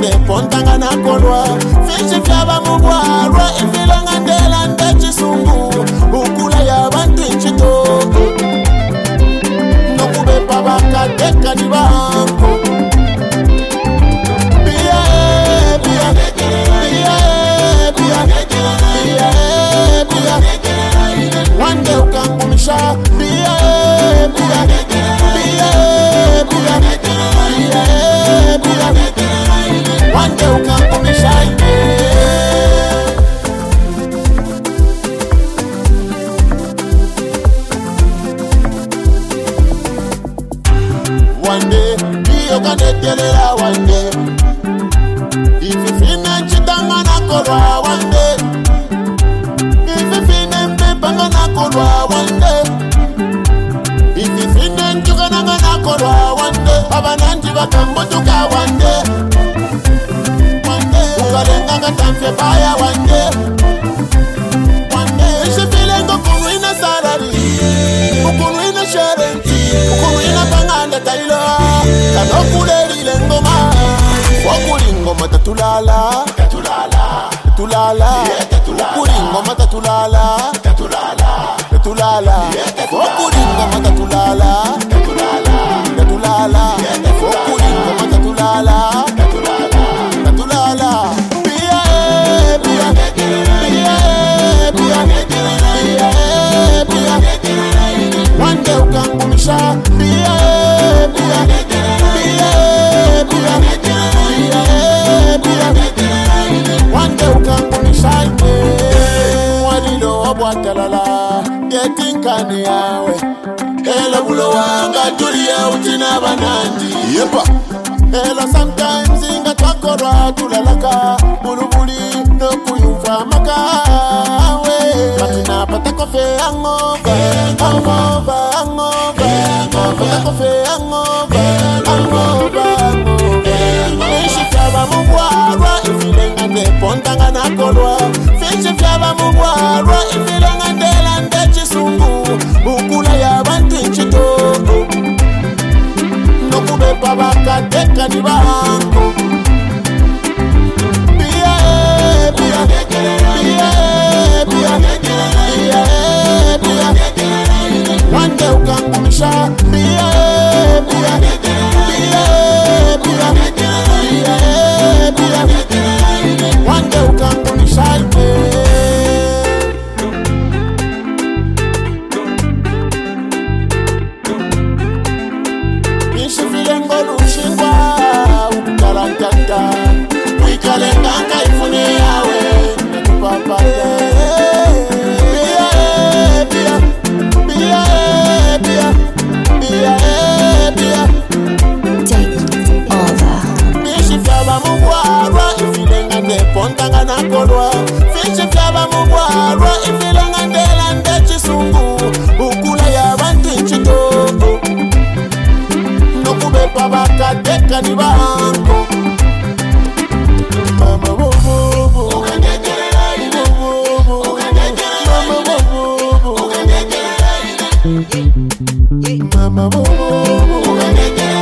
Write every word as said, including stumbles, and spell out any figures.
ngande pontanga na kolwa fichi fyaba mugwarwa ifilanga ndela ndachisungu ukula ya bantu nchitoko nokubepa bakateka ni banko biya biya biya biya biya biya wande ukangumisha biya biya biya biya biya biya wande ukangumisha wande biyo kanetelera wande ififine chitanga na kolwa wande ififine mpepanga na kolwa wande ififine njukananga na kolwa wande abananji bakambutuka wande wande ukalenga katamfe baya wande wande ishifile ngokuruina salari ukuruina sherenti ukuruina panganda tailo kanokulelile ngoma wakuli ngoma tatulala tatulala tatulala ukuli ngoma tatulala tatulala tatulala wakuli ngoma tatulala tatulala tatulala wakuli ngoma tatulala tatulala tatulala biya biya biya biya biya biya wande ukangumisha biya biya biya biya biya wande ukangumisha walilo wabwatalala yetinkani yawe ela bulo wanga tulia utina banandi yepa ela sometimes inga twakorwa tulalaka bulubuli nokuyumva makawe matina patakofe angova angova angova patakofe angova angova fichi fyaba mugwarwa ifilenga ndepontanga na kolwa fichi fyaba mugwarwa ifilenga ndela ndechisungu ukula ya bantu nchitoko nokubepa bakateka ni banko biya biya biya biya biya biya wande ukangumisha biya biya biya biya biya biya wande ukangumisha Kalenganga ifune yawe nakupapaya biya biya biya biya biya biya take over fichi fyaba mugwarwa ifilenga ndepontanga na kolwa fichi fyaba mugwarwa ifilenga ndela ndechisungu ukula ya bantu nchitoko nokubepa bakateka ni banko mama bobo bobo ukanyekelea bobo mama bobo ukanyekelea mama bobo ukanyekelea